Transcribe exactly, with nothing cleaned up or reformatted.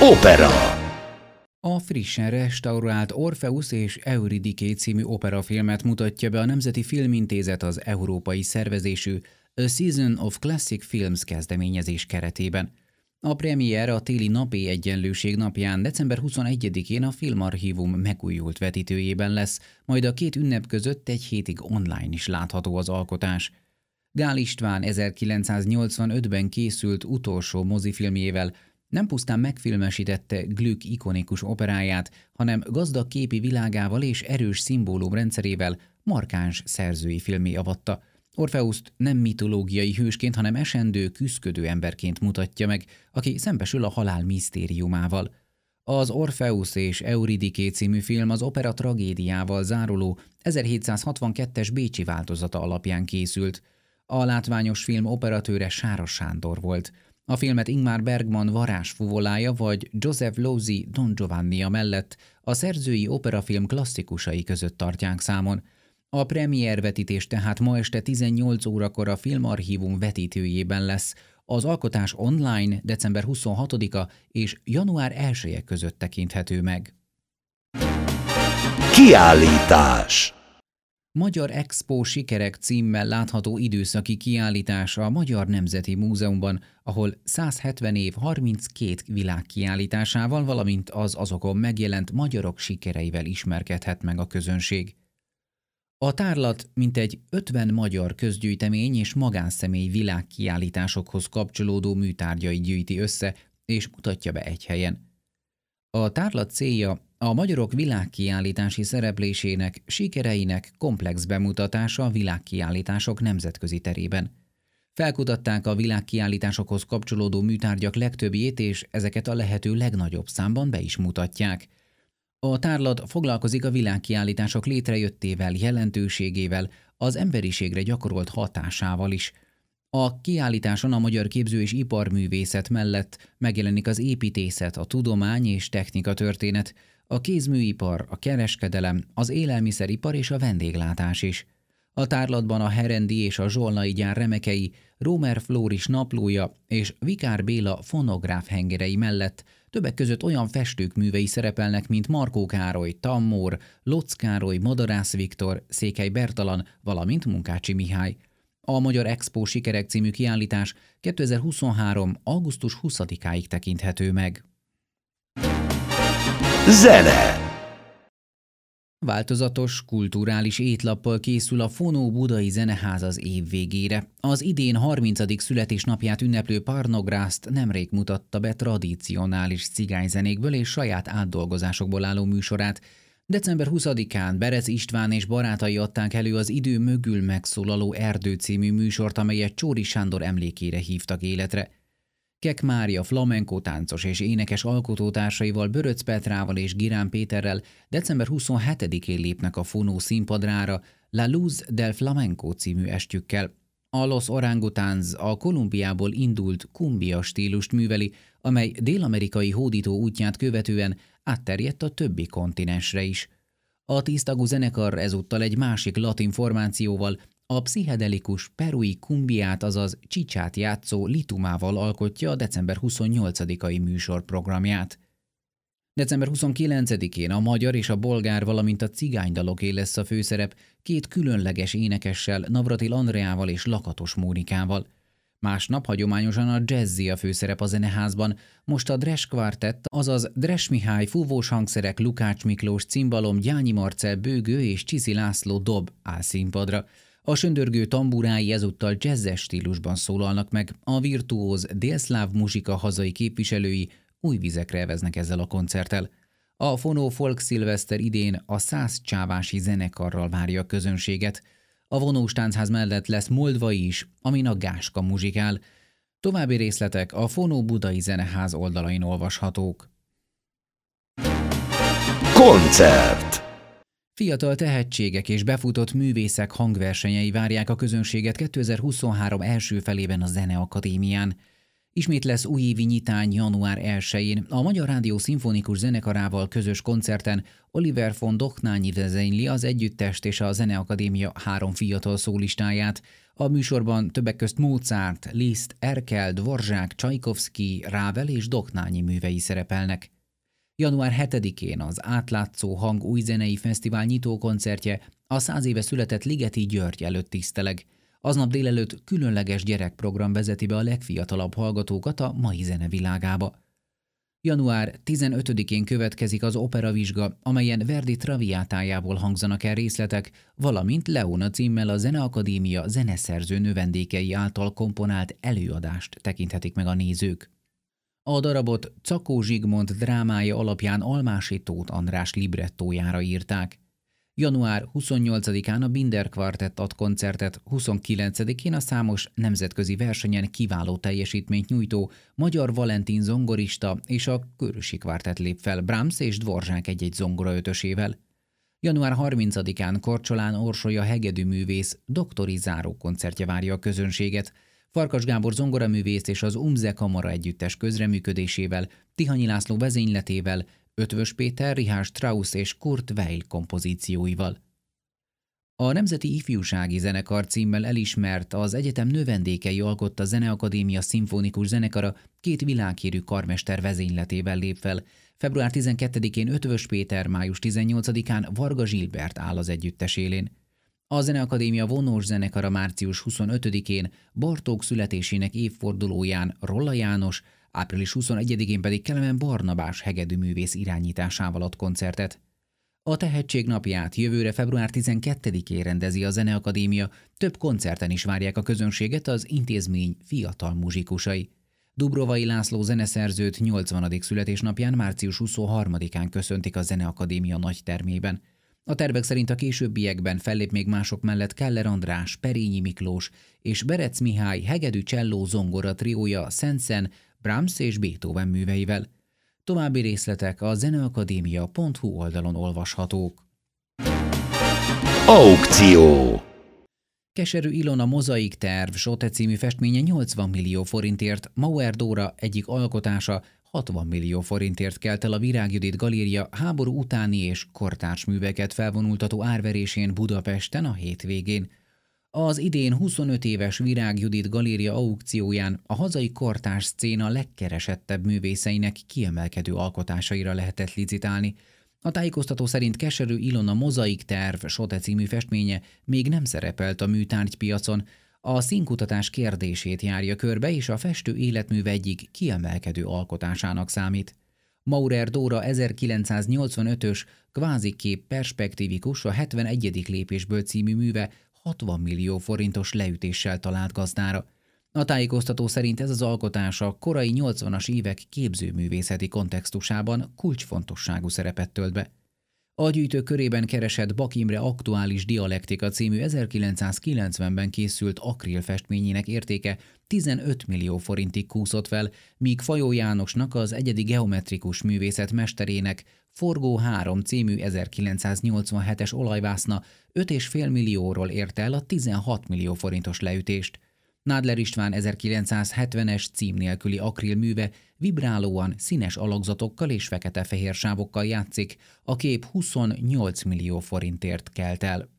Opera. A frissen restaurált Orpheus és Euridiké című operafilmet mutatja be a Nemzeti Filmintézet az európai szervezésű A Season of Classic Films kezdeményezés keretében. A premier a téli napi egyenlőség napján december huszonegyedikén a Filmarchívum megújult vetítőjében lesz, majd a két ünnep között egy hétig online is látható az alkotás. Gál István ezerkilencszáznyolcvanötben készült utolsó mozifilmjével nem pusztán megfilmesítette Gluck ikonikus operáját, hanem gazdag képi világával és erős szimbólumrendszerével markáns szerzői filmé avatta. Orpheust nem mitológiai hősként, hanem esendő, küszködő emberként mutatja meg, aki szembesül a halál misztériumával. Az Orpheus és Euridiké című film az opera tragédiával záruló ezerhétszázhatvankettes bécsi változata alapján készült. A látványos film operatőre Sáros Sándor volt. A filmet Ingmar Bergman varázsfuvolája vagy Joseph Losey Don Giovannia mellett a szerzői operafilm klasszikusai között tartják számon. A premiervetítés tehát ma este tizennyolc órakor a Filmarchívum vetítőjében lesz. Az alkotás online december huszonhatodika és január elseje között tekinthető meg. Kiállítás. Magyar Expo Sikerek címmel látható időszaki kiállítás a Magyar Nemzeti Múzeumban, ahol százhetven év harminckét világkiállításával, valamint az azokon megjelent magyarok sikereivel ismerkedhet meg a közönség. A tárlat mintegy ötven magyar közgyűjtemény és magánszemély világkiállításokhoz kapcsolódó műtárgyai gyűjti össze és mutatja be egy helyen. A tárlat célja a magyarok világkiállítási szereplésének, sikereinek komplex bemutatása a világkiállítások nemzetközi terében. Felkutatták a világkiállításokhoz kapcsolódó műtárgyak legtöbbjét, és ezeket a lehető legnagyobb számban be is mutatják. A tárlat foglalkozik a világkiállítások létrejöttével, jelentőségével, az emberiségre gyakorolt hatásával is. A kiállításon a magyar képző- és iparművészet mellett megjelenik az építészet, a tudomány és technika történet, a kézműipar, a kereskedelem, az élelmiszeripar és a vendéglátás is. A tárlatban a Herendi és a Zsolnai gyár remekei, Rómer Flóris naplója és Vikár Béla fonográf hengerei mellett többek között olyan festők művei szerepelnek, mint Markó Károly, Tammór, Lotz Károly, Madarász Viktor, Székely Bertalan, valamint Munkácsi Mihály. A Magyar Expo Sikerek című kiállítás kétezer-huszonhárom. augusztus huszadikáig tekinthető meg. Zene. Változatos, kulturális étlappal készül a Fonó Budai Zeneház az év végére. Az idén harmincadik születésnapját ünneplő Parnográszt nemrég mutatta be tradicionális cigányzenékből és saját átdolgozásokból álló műsorát. december huszadikán Berez István és barátai adták elő az idő mögül megszólaló Erdő című műsort, amelyet Csóri Sándor emlékére hívtak életre. Kek Mária flamenco táncos és énekes alkotótársaival, Böröc Petrával és Girán Péterrel december huszonhetedikén lépnek a Fonó színpadrára La Luz del Flamenco című estjükkel. A Los Orangutans a Kolumbiából indult kumbia stílust műveli, amely dél-amerikai hódító útját követően átterjedt a többi kontinensre is. A tíztagú zenekar ezúttal egy másik latin formációval, a pszichedelikus perui kumbiát, azaz csicsát játszó litumával alkotja a december huszonnyolcadikai műsorprogramját. december huszonkilencedikén a magyar és a bolgár, valamint a cigánydaloké lesz a főszerep két különleges énekessel, Navratil Andreával és Lakatos Mónikával. Másnap hagyományosan a jazzy a főszerep a zeneházban, most a Dres Quartett, azaz Dres Mihály fúvós hangszerek, Lukács Miklós cimbalom, Gyányi Marcell bőgő és Csiszi László dob áll színpadra. A söndörgő tamburái ezúttal jazzes stílusban szólalnak meg, a virtuóz délszláv muzsika hazai képviselői új vizekre eveznek ezzel a koncerttel. A Fonó Folk Szilveszter idén a száz csávási zenekarral várja a közönséget. A vonós táncház mellett lesz moldvai is, amin a Gáska muzsikál. További részletek a Fonó Budai Zeneház oldalain olvashatók. Koncert. Fiatal tehetségek és befutott művészek hangversenyei várják a közönséget kétezer-huszonhárom első felében a Zeneakadémián. Ismét lesz újévi nyitány január elsején. A Magyar Rádió Szimfonikus Zenekarával közös koncerten Oliver von Dohnányi vezényli az együttest és a Zeneakadémia három fiatal szólistáját. A műsorban többek közt Mozart, Liszt, Erkel, Dvorzsák, Csajkovszky, Ravel és Dohnányi művei szerepelnek. január hetedikén az Átlátszó Hang új zenei fesztivál nyitókoncertje a száz éve született Ligeti György előtt tiszteleg. Aznap délelőtt különleges gyerekprogram vezeti be a legfiatalabb hallgatókat a mai zenevilágába. január tizenötödikén következik az operavizsga, amelyen Verdi Traviátájából hangzanak el részletek, valamint Leona címmel a Zeneakadémia zeneszerző növendékei által komponált előadást tekinthetik meg a nézők. A darabot Czakó Zsigmond drámája alapján Almási Tóth András librettójára írták. január huszonnyolcadikán a Binder Kvartett ad koncertet, huszonkilencedikén a számos nemzetközi versenyen kiváló teljesítményt nyújtó Magyar Valentin zongorista és a Körösi Kvartett lép fel Brahms és Dvorzsák egy-egy zongoraötösével. január harmincadikán Korcsolán Orsolya hegedűművész doktori zárókoncertje várja a közönséget. Farkas Gábor zongoraművész és az Umze Kamara együttes közreműködésével, Tihanyi László vezényletével, Ötvös Péter, Richard Strauss és Kurt Weill kompozícióival. A Nemzeti Ifjúsági Zenekar címmel elismert, az egyetem növendékei alkotta Zeneakadémia szimfonikus zenekara két világhírű karmester vezényletével lép fel. február tizenkettedikén Ötvös Péter, május tizennyolcadikán Varga Zsilbert áll az együttes élén. A Zeneakadémia vonós zenekara március huszonötödikén Bartók születésének évfordulóján Rolla János, április huszonegyedikén pedig Kelemen Barnabás hegedűművész irányításával ad koncertet. A Tehetség napját jövőre február tizenkettedikén rendezi a Zeneakadémia, több koncerten is várják a közönséget az intézmény fiatal muzsikusai. Dubrovai László zeneszerzőt nyolcvanadik születésnapján március huszonharmadikán köszöntik a Zeneakadémia nagytermében. A tervek szerint a későbbiekben fellép még mások mellett Keller András, Perényi Miklós és Berec Mihály hegedű cselló zongora triója Szentszen, Brahms és Beethoven műveivel. További részletek a zeneakadémia pont hu oldalon olvashatók. Aukció. Keserű Ilona mozaik terv Sote című festménye nyolcvan millió forintért, Mauer Dóra egyik alkotása hatvan millió forintért kelt el a Virág Judit Galéria háború utáni és kortárs műveket felvonultató árverésén Budapesten a hétvégén. Az idén huszonöt éves Virág Judit Galéria aukcióján a hazai kortárs szcéna legkeresettebb művészeinek kiemelkedő alkotásaira lehetett licitálni. A tájékoztató szerint Keserű Ilona mozaik terv Sote című festménye még nem szerepelt a műtárgypiacon, a színkutatás kérdését járja körbe, és a festő életműve egyik kiemelkedő alkotásának számít. Maurer Dóra ezerkilencszáznyolcvanötös kvázikép perspektívikus a hetvenegyedik lépésből című műve hatvan millió forintos leütéssel talált gazdára. A tájékoztató szerint ez az alkotás a korai nyolcvanas évek képzőművészeti kontextusában kulcsfontosságú szerepet tölt be. A gyűjtő körében keresett Bak Imre Aktuális Dialektika című ezerkilencszázkilencvenben készült akrilfestményének értéke tizenöt millió forintig kúszott fel, míg Fajó Jánosnak, az egyedi geometrikus művészet mesterének Forgó három című ezerkilencszáznyolcvanhetes olajvászna öt egész öt millióról érte el a tizenhat millió forintos leütést. Nádler István ezerkilencszázhetvenes cím nélküli akril műve vibrálóan színes alakzatokkal és fekete-fehér sávokkal játszik, a kép huszonnyolc millió forintért kelt el.